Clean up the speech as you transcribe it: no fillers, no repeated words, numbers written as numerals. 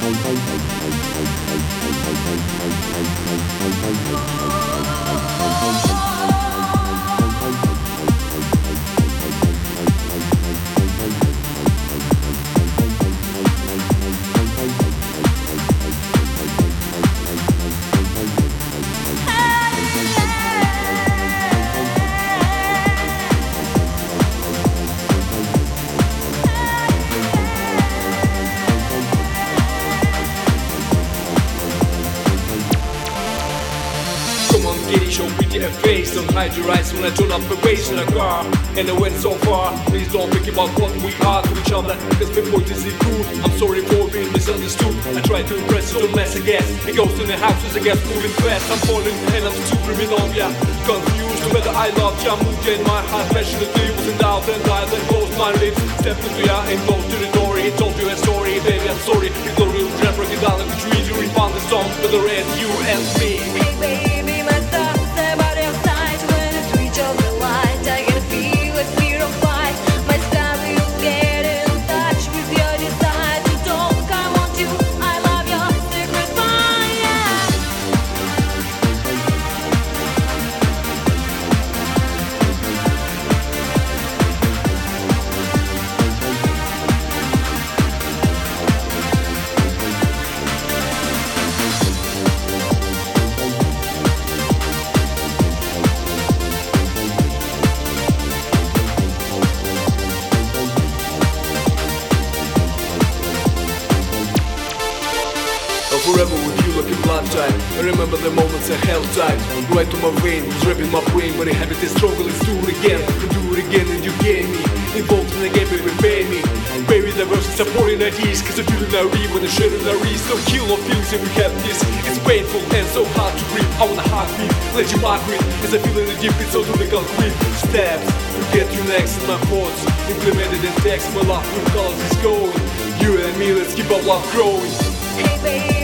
Show pretty and face, don't hide your eyes when I turn up the bass in a car. And I went so far, please don't think about what we are to each other, cause the point is cool. I'm sorry for being misunderstood. I try to impress, don't mess again. It goes in the houses, I guess moving fast. I'm falling and I'm too criminal, yeah. Confused whether I love ya, moved in my heart, passionately was in doubt. And I then closed my lips, stepped into ya in close territory. Told you a story, baby, I'm sorry. It's a real trap, break it down like a tree. You refound the song, but the red, you and me. Hey baby, my thoughts about your size. When I switch off the light, I can feel a fear of fight. My style will get in touch with your desire to talk. I want you, I love your secret fire. Forever with you like a blood type. I remember the moments I held tight. Right to my vein, was rapping my brain. But I habit is struggle, let's do it again. And do it again and you gain me. Involved in the game, baby, pay me. Baby, the verse is supporting ideas. Cause I feel it now, when I share it now, no kill no feelings if we have this. It's painful and so hard to breathe. I wanna heartbeat, let you migrate. As I feel in the deep, it's so to the concrete. Steps, to get you next in my thoughts. Implemented in text, my love through colors is going. You and me, let's keep our love growing. Hey baby.